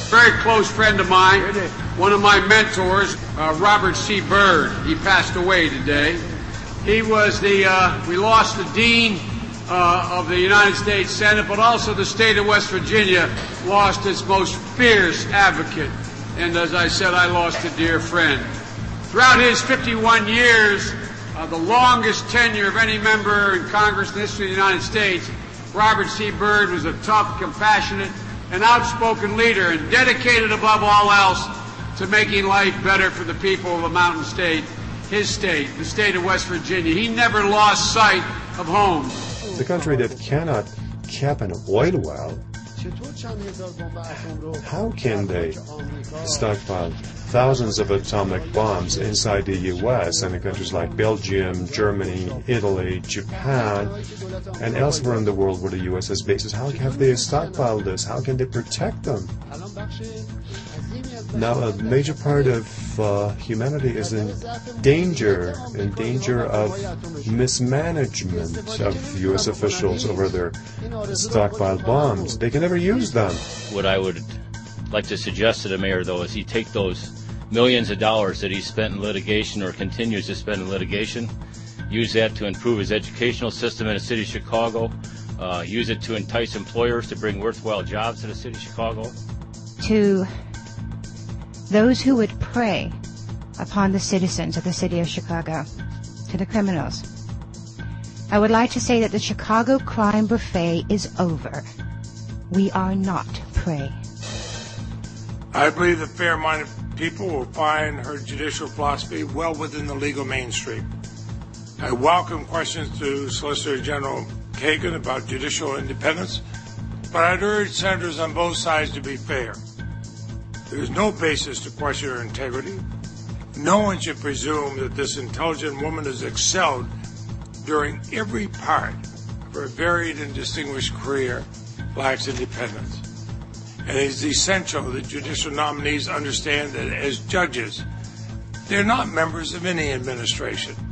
Very close friend of mine, one of my mentors, Robert C. Byrd. He passed away today. He was we lost the Dean of the United States Senate, but also the state of West Virginia lost its most fierce advocate. And as I said, I lost a dear friend. Throughout his 51 years, the longest tenure of any member in Congress in the history of the United States, Robert C. Byrd was a tough, compassionate, and outspoken leader, and dedicated above all else to making life better for the people of the Mountain State, his state, the state of West Virginia. He never lost sight of home. The country that cannot cap an oil well, how can they stockpile thousands of atomic bombs inside the U.S. and in countries like Belgium, Germany, Italy, Japan, and elsewhere in the world where the U.S. has bases? How have they stockpiled this? How can they protect them? Now, a major part of humanity is in danger of mismanagement of U.S. officials over their stockpiled bombs. They can never use them. What I would like to suggest to the mayor, though, is he take those millions of dollars that he spent in litigation or continues to spend in litigation, use that to improve his educational system in the city of Chicago, use it to entice employers to bring worthwhile jobs to the city of Chicago. To those who would prey upon the citizens of the city of Chicago, to the criminals, I would like to say that the Chicago crime buffet is over. We are not prey. I believe that fair-minded people will find her judicial philosophy well within the legal mainstream. I welcome questions to Solicitor General Kagan about judicial independence, but I'd urge senators on both sides to be fair. There is no basis to question her integrity. No one should presume that this intelligent woman has excelled during every part of her varied and distinguished career, lacks independence. And it is essential that judicial nominees understand that as judges, they're not members of any administration.